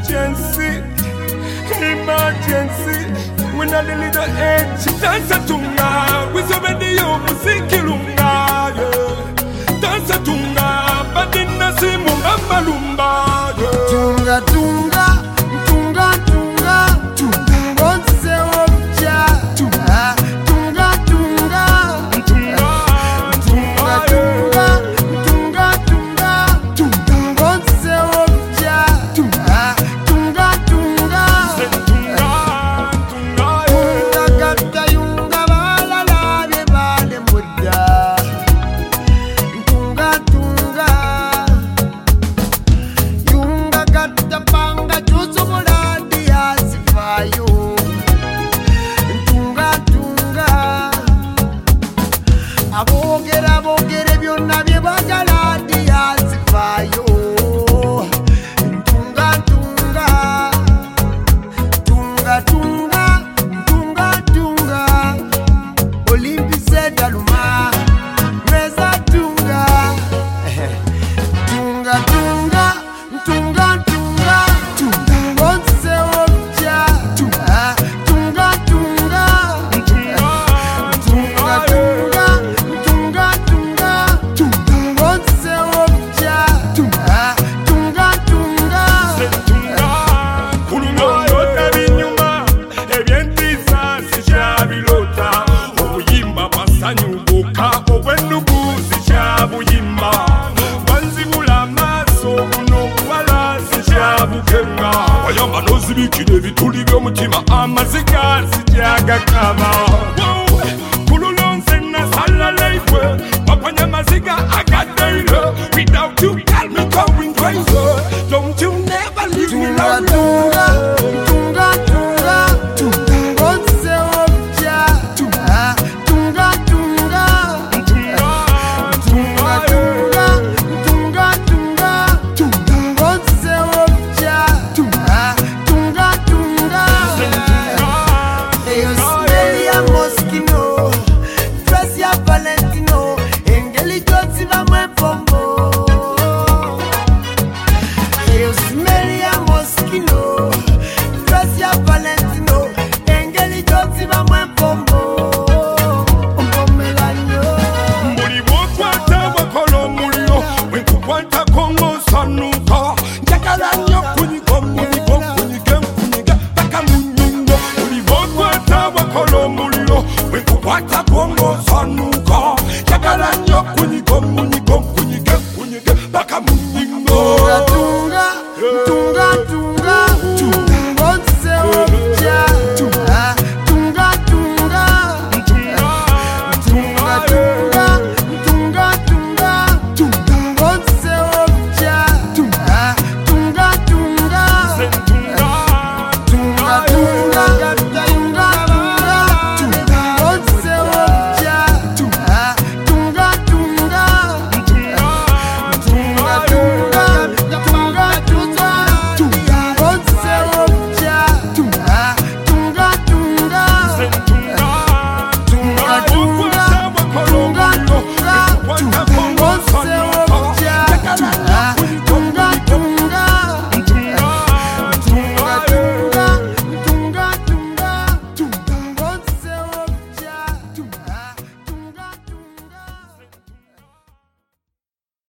emergency, when I need the edge, dansa tunga, we so many yo muziki lunga, dansa tunga, badina simu ngamba lumba, tunga tunga, tunga tunga, tunga, onse obja, tunga, tunga tunga, tunga, tunga tunga, tunga tunga, tunga, onse obja, tunga, tunga tunga, tunga, tunga kata yunga bala labe bale muda, tunga tunga, yunga kata panga juzo mulandi asifayo, tunga tunga, abogere byonna bye bagala ndi asifayo, tunga tunga, tunga tunga, tunga tunga, olimpise daluma meza tunga, tunga tunga, tunga tunga, tunga onse obja, tunga tunga tunga, tunga tunga, tunga tunga, tunga onse obja, tunga tunga tunga. kululota binyuma, ebyentiza sishabilota, obuyimba bwasanyubuka, obwendugu sishabuyimba, banzibula amaaso buno wala sishabukenga, wayamba n'ozibikira ebituli by'omutima, amaziga sijagakaba. Kululonse nasala laifwe, wapanya amaziga agadeire, without you got me going crazy, don't you never leave me Tunga alone. tunga, tunga tunga, tunga onse obja, tunga tunga tunga, tunga tunga, tunga tunga, tunga onse obja, tunga tunga tunga. Eyo smell ya Moschino, dress ya Valentino, engeli jotsi bamwe from